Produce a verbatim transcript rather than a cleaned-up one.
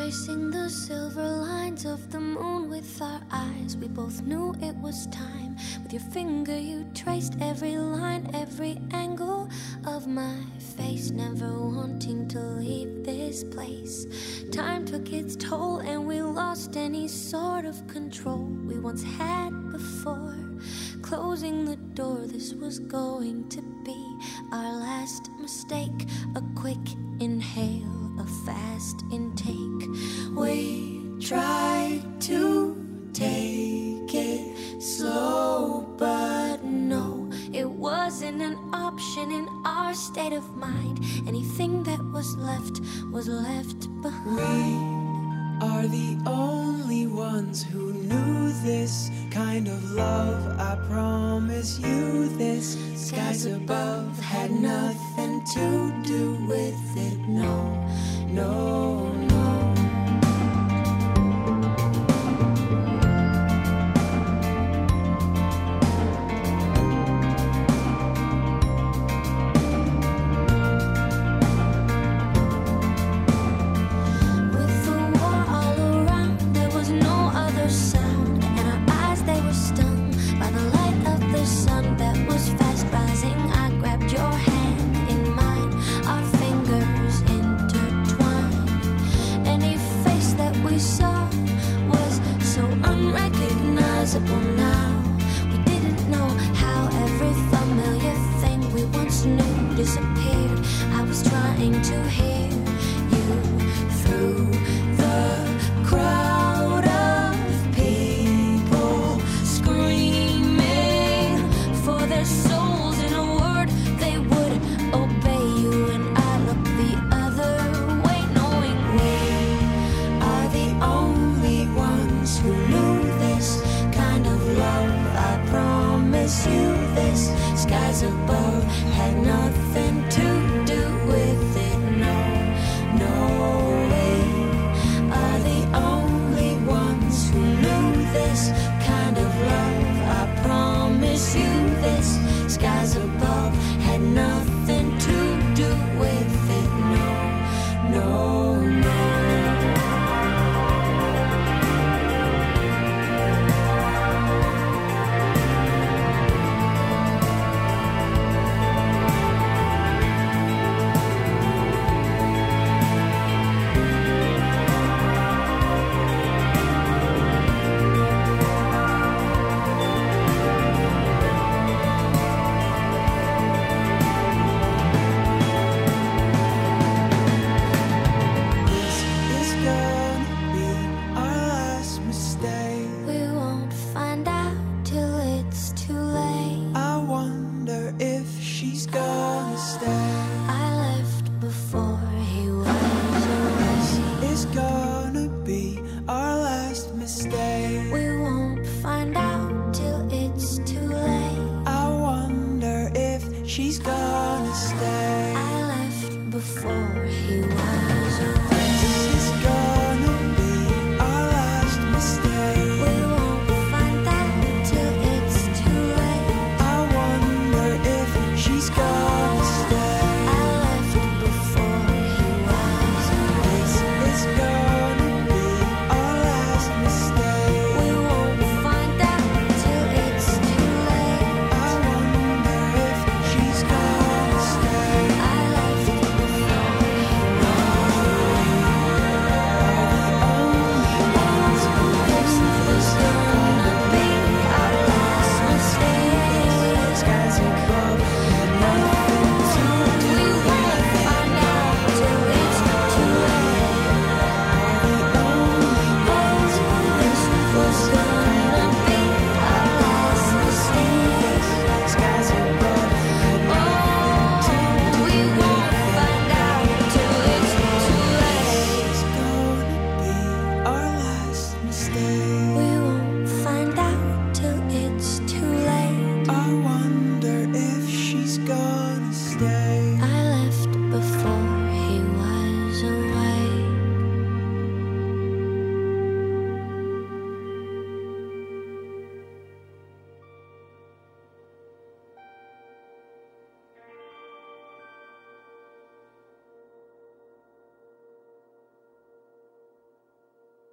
Tracing the silver lines of the moon with our eyes, we both knew it was time. With your finger you traced every line, every angle of my face, never wanting to leave this place. Time took its toll and we lost any sort of control we once had before. Closing the door, this was going to be our last mistake. A quick inhale, a fast intake. We tried to take it slow, but no, it wasn't an option in our state of mind. Anything that was left was left behind. We are the only ones who knew this kind of love. I promise you this. Skies above had nothing to do with it. No, no, no. Now we didn't know how every familiar thing we once knew disappeared. I was trying to hear you through the crowd of people screaming for their souls. In a word, they would obey you, and I looked the other way, knowing we are the only ones who knew this kind of love. I promise you this. Skies above had nothing to do with it. No, no, we are the only ones who knew this kind of love. I promise you this. Skies above had nothing